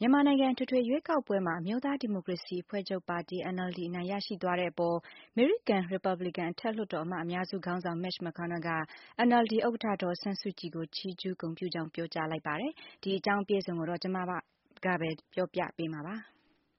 မြန်မာနိုင်ငံထွေထွေရွေးကောက်ပွဲမှာအမျိုးသားဒီမိုကရေစီအဖွဲ့ချုပ်ပါတီ NLD အနိုင်ရရှိသွားတဲ့အပေါ်အမေရိကန်ရီပတ်ဘလစ်ကန်အထက်လွှတ်တော်အမတ်အများစုခေါင်းဆောင် Mitch McConnell က NLD ဥက္ကဋ္ဌဒေါ်အောင်ဆန်းစုကြည်ကိုချီးကျူးဂုဏ်ပြုကြောင်းပြောကြားလိုက်ပါတယ်။ ဒီအကြောင်းအပြည့်အစုံကိုတော့မကပဲပြောပြပေးမှာပါ။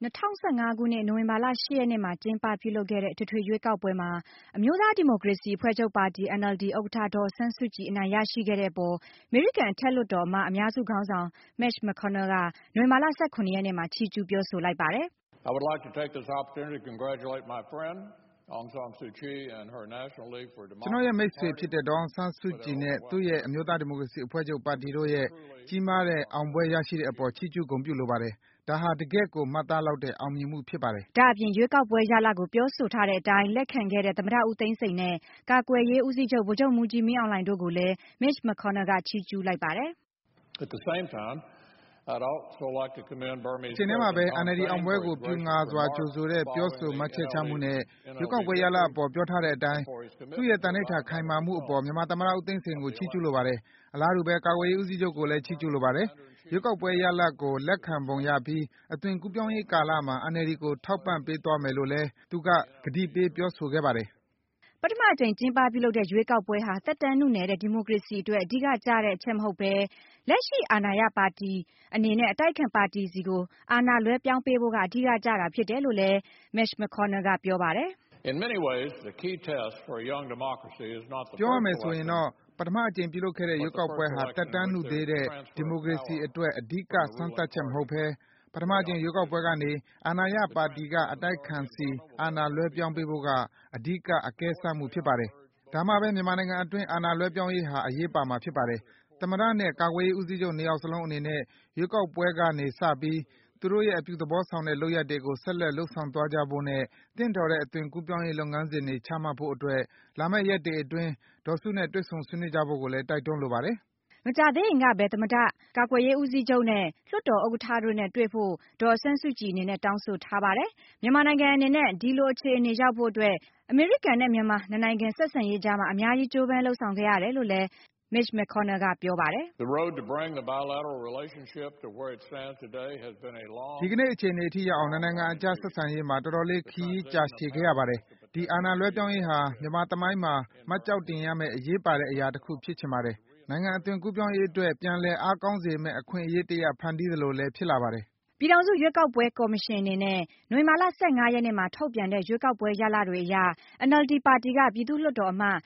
2015 ခုနှစ်နိုဝင်ဘာလ 8 ရက်နေ့မှာကျင်းပပြုလုပ်ခဲ့တဲ့ထွေထွေရွေးကောက်ပွဲမှာအမျိုးသားဒီမိုကရေစီအဖွဲ့ချုပ်ပါတီ NLD ဥက္ကဋ္ဌဒေါ်အောင်ဆန်းစုကြည်အနိုင်ရရှိခဲ့တဲ့အပေါ်အမေရိကန်အထက်လွှတ်တော်အမတ်အများစုခေါင်းဆောင် Mitch McConnell ကနိုဝင်ဘာလ 17 ရက်နေ့မှာချီးကျူးပြောဆိုလိုက်ပါတယ်။ I would like to take this opportunity to congratulate my friend Aung San Suu Kyi and her National League for Democracy ကျွန်တော်ရဲ့မိတ်ဆွေဖြစ်တဲ့ဒေါ်အောင်ဆန်းစုကြည်နဲ့သူ့ရဲ့အမျိုးသားဒီမိုကရေစီအဖွဲ့ချုပ်ပါတီတို့ရဲ့ကြီးမားတဲ့အောင်ပွဲရရှိတဲ့အပေါ်ချီးကျူးဂုဏ်ပြုလိုပါတယ်။ဒါဟာတကယ့်ကိုမှတ်သားလောက်တဲ့အောင်မြင်မှုဖြစ်ပါတယ်။ဒါအပြင်ရွေးကောက်ပွဲရလဒ်ကိုပြောဆိုထားတဲ့အတိုင်းလက်ခံခဲ့တဲ့သမ္မတဦးသိန်းစိန်နဲ့ကာကွယ်ရေးဦးစီးချုပ်ဗိုလ်ချုပ်မှူးကြီးမင်းအောင်လှိုင်တို့ကိုလည်း Mitch McConnell ကချီးကျူးလိုက်ပါတယ်။ At the same time, I'd also like to commend Burmese တချိန်တည်းမှာပဲ NLD အောင်ပွဲကိုပြူငါစွာကြိုဆိုတဲ့ပြောဆိုမှတ်ချက်ချမှုနဲ့ရွေးကောက်ပွဲရလဒ်အပေါ်ပြောထားတဲ့အတိုင်းသူ့ရဲ့သန္နိဋ္ဌာန်ခိုင်မာမှုအပေါ်မြန်မာသမ္မတဦးသိန်းစိန်ကိုချီးကျူးလိုပါတယ်။အလားတူပဲကာကွယ်ရေးဦးစီးချုပ်ကိုလည်းချီးကျူးလိုပါတယ်။ရွေးကောက်ပွဲရလဒ်ကိုလက်ခံပုံရပြီးအသွင်ကူးပြောင်းရေးကာလမှာ NLD ကိုထောက်ပံ့ပေးသွားမယ်လို့လည်းသူကကတိပေးပြောဆိုခဲ့ပါတယ်။ပထမအကြိမ်ကျင်းပပြုလုပ်တဲ့ရွေးကောက်ပွဲဟာသက်တမ်းနုနယ်တဲ့ဒီမိုကရေစီအတွက်အဓိကကျတဲ့အချက်မဟုတ်ဘဲလက်ရှိအာဏာရပါတီအနေနဲ့အတိုက်အခံပါတီဆီကိုအာဏာလွှဲပြောင်းပေးဖို့ကအဓိကကျတာဖြစ်တယ်လို့လည်း Mitch McConnell ကပြောပါတယ်။ In many ways, the key test for a young democracy is not the ပြောရမယ်ဆိုရင်တော့ပထမအကြိမ်ပြုလုပ်ခဲ့တဲ့ရွေးကောက်ပွဲဟာသက်တမ်းနုသေးတဲ့ဒီမိုကရေစီအတွက်အဓိကစမ်းသပ်ချက်မဟုတ်ဘဲပထမအကြိမ်ရွေးကောက်ပွဲကနေအာဏာရပါတီကအတိုက်အခံဆီအာဏာလွှဲပြောင်းပေးဖို့ကအဓိကအကဲစမ်းမှုဖြစ်ပါတယ်။ဒါမှပဲမြန်မာနိုင်ငံအတွင်းအာဏာလွှဲပြောင်းရေးဟာအရေးပါမှာဖြစ်ပါတယ်။သမ္မတနဲ့ကာကွယ်ရေးဦးစီးချုပ်နှစ်ယောက်စလုံးအနေနဲ့ရွေးကောက်ပွဲကနေစပြီးသူတို့ရဲ့အပြုသဘောဆောင်တဲ့လုပ်ရပ်တွေကိုဆက်လက်လုပ်ဆောင်သွားကြဖို့နဲ့သင့်တော်တဲ့အသွင်ကူးပြောင်းရေးလုပ်ငန်းစဉ်တွေချမှတ်ဖို့အတွက်လာမယ့်ရက်တွေအတွင်းဒေါ်စုနဲ့တွေ့ဆုံဆွေးနွေးကြဖို့ကိုလည်းတိုက်တွန်းလိုပါတယ်။မကြာသေးခင်ကပဲသမ္မတကာကွယ်ရေးဦးစီးချုပ်နဲ့လွှတ်တော်ဥက္ကဋ္ဌတို့နဲ့တွေ့ဖို့ဒေါ်အောင်ဆန်းစုကြည်အနေနဲ့တောင်းဆိုထားပါတယ်။မြန်မာနိုင်ငံအနေနဲ့ဒီလိုအခြေအနေရောက်ဖို့အတွက်အမေရိကန်နဲ့မြန်မာနှစ်နိုင်ငံဆက်ဆံရေးကြားမှာအများကြီးကြိုးပမ်းလုပ်ဆောင်ခဲ့ရတယ်လို့လည်းMitch McConnell ကပြောပါတယ်။ The road to bring the bilateral relationship to where it stands today has been a long ဒီကနေ့အခြေအနေအထိရောက်အောင်နိုင်ငံအကြားဆက်ဆံရေးမှာတော်တော်လေးခရီးကြာရှည်ခဲ့ရပါတယ်။ဒီအာဏာလွှဲပြောင်းရေးဟာမြန်မာသမိုင်းမှာမှတ်ကျောက်တင်ရမယ့်အရေးပါတဲ့အရာတစ်ခုဖြစ်ချင်ပါတယ်။နိုင်ငံအသွင်ကူးပြောင်းရေးအတွက်ပြန်လည်အားကောင်းစေမယ့်အခွင့်အရေးတစ်ရပ်ဖန်တီးသလိုလည်းဖြစ်လာပါတယ်။ပြည်ထောင်စုရွေးကောက်ပွဲကော်မရှင်အနေနဲ့နိုဝင်ဘာလ 15 ရက်နေ့မှာထုတ်ပြန်တဲ့ရွေးကောက်ပွဲရလဒ်တွေအရ NLD ပါတီကပြည်သူ့လွှတ်တော်အမတ်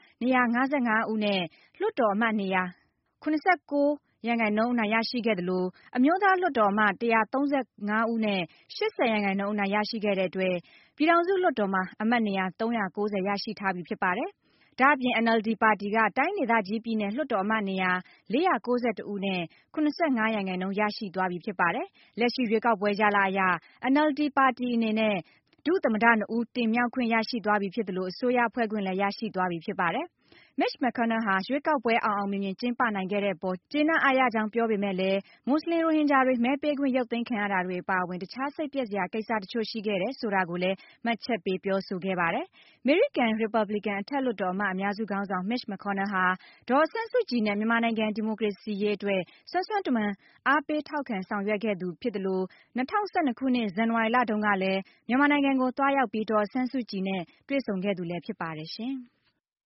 255ဦးနဲ့လွှတ်တော်အမတ်နေရာ79%အနိုင်ရရှိခဲ့သလိုအမျိုးသားလွှတ်တော်အမတ်135ဦးနဲ့80%အနိုင်ရရှိခဲ့တဲ့အတွက်ပြည်ထောင်စုလွှတ်တော်မှာအမတ်နေရာ390ရရှိထားပြီဖြစ်ပါတယ်။ဒါအပြင် NLD ပါတီကတိုင်းဒေသကြီးပြည်နယ်လွှတ်တော်အမတ်နေရာ491ဦးနဲ့75%ရရှိသွားပြီဖြစ်ပါတယ်။လက်ရှိရွေးကောက်ပွဲရလဒ်အရ NLD ပါတီအနေနဲ့ဒုသမ္မတ2ဦးတင်မြှောက်ခွင့်ရရှိသွားပြီဖြစ်သလိုအစိုးရဖွဲ့ခွင့်လည်းရရှိသွားပြီဖြစ်ပါတယ်။ Mitch McConnell ဟာရွေးကောက်ပွဲအောင်အောင်မြင်မြင်ကျင်းပနိုင်ခဲ့တဲ့အပေါ်ကျေနပ်အားရကြောင်းပြောပေမဲ့လည်းမွတ်စလင်ရိုဟင်ဂျာတွေမဲပေးခွင့်ရုပ်သိမ်းခံရတာတွေအပါအဝင်တခြားစိတ်ပျက်စရာကိစ္စတချို့ရှိခဲ့တယ်ဆိုတာကိုလည်းမှတ်ချက်ပေးပြောဆိုခဲ့ပါတယ်။အမေရိကန်ရီပတ်ဘလစ်ကန်အထက်လွှတ်တော်အမတ်အများစုခေါင်းဆောင် Mitch McConnell ဟာဒေါ်အောင်ဆန်းစုကြည်နဲ့မြန်မာနိုင်ငံဒီမိုကရေစီရေးအတွက်စွမ်းစွမ်းတမံအားပေးထောက်ခံဆောင်ရွက်ခဲ့သူဖြစ်သလို2012ခုနှစ်ဇန်နဝါရီလတုန်းကလည်းမြန်မာနိုင်ငံကိုသွားရောက်ပြီးဒေါ်အောင်ဆန်းစုကြည်နဲ့တွေ့ဆုံခဲ့သူလည်းဖြစ်ပါတယ်ရှင်။